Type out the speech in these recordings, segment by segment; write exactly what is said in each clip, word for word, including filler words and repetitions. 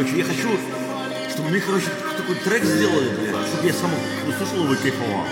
короче, я хочу, чтобы мне, короче, такой трек сделали, блядь, чтобы я сам услышал его и кайфовал.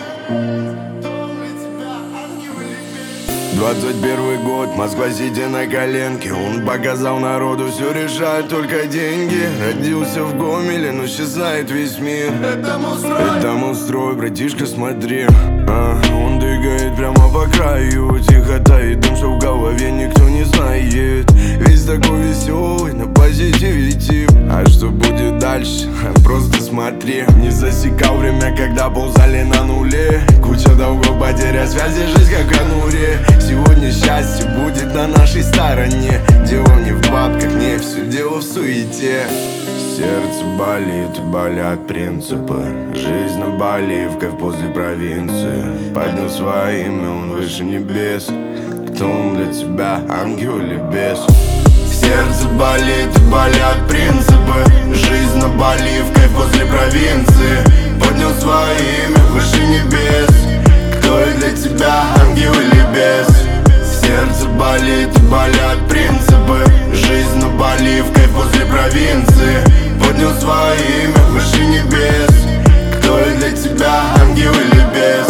Двадцать первый год, Москва, сидя на коленке. Он показал народу, все решает только деньги. Родился в Гомеле, но исчезает весь мир. Это мой строй, это мой строй, братишка, смотри, а, он двигает прямо по краю. Тихо тает дым, что в голове никто не знает. Весь такой веселый, на позитиве тип. А что будет дальше? Просто смотри. Не засекал время, когда ползали на нуле. Куча долгов, потеря связи, жизнь как в конуре. Сегодня счастье будет на нашей стороне. Дело не в бабках, не все дело в суете. Сердце болит, болят принципы. Жизнь на Боливках после провинции. Поднял свое имя, он выше небес. Кто он для тебя, ангел или бес? Сердце болит, болят принципы. Жизнь на Боливках после провинции. Поднял свое имя, выше небес. Кто я для тебя, ангел или бес? Сердце болит, болят принципы. Жизнь на Боливках после провинции. Поднял свое имя, выше небес. Кто я для тебя, ангел или бес?